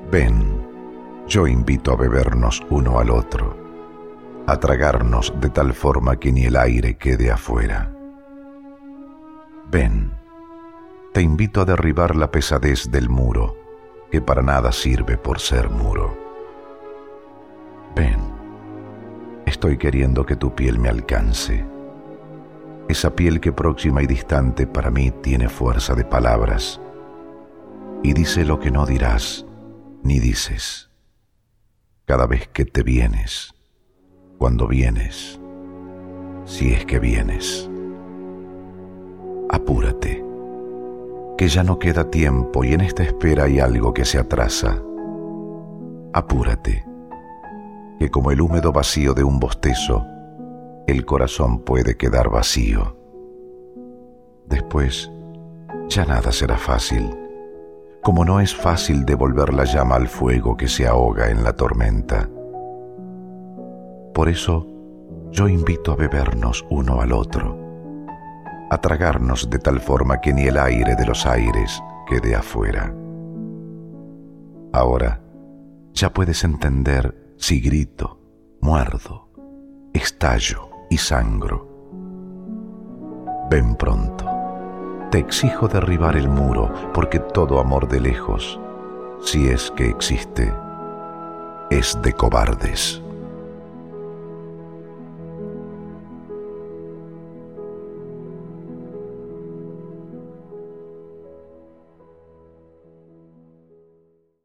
Ven, yo invito a bebernos uno al otro, a tragarnos de tal forma que ni el aire quede afuera. Ven, te invito a derribar la pesadez del muro, que para nada sirve por ser muro. Ven, estoy queriendo que tu piel me alcance, esa piel que próxima y distante para mí tiene fuerza de palabras, y dice lo que no dirás ni dices. Cada vez que te vienes, cuando vienes, si es que vienes. Apúrate, que ya no queda tiempo y en esta espera hay algo que se atrasa. Apúrate, que como el húmedo vacío de un bostezo, el corazón puede quedar vacío. Después, ya nada será fácil, como no es fácil devolver la llama al fuego que se ahoga en la tormenta. Por eso, yo invito a bebernos uno al otro, a tragarnos de tal forma que ni el aire de los aires quede afuera. Ahora, ya puedes entender si grito, muerdo, estallo y sangro. Ven pronto. Te exijo derribar el muro, porque todo amor de lejos, si es que existe, es de cobardes.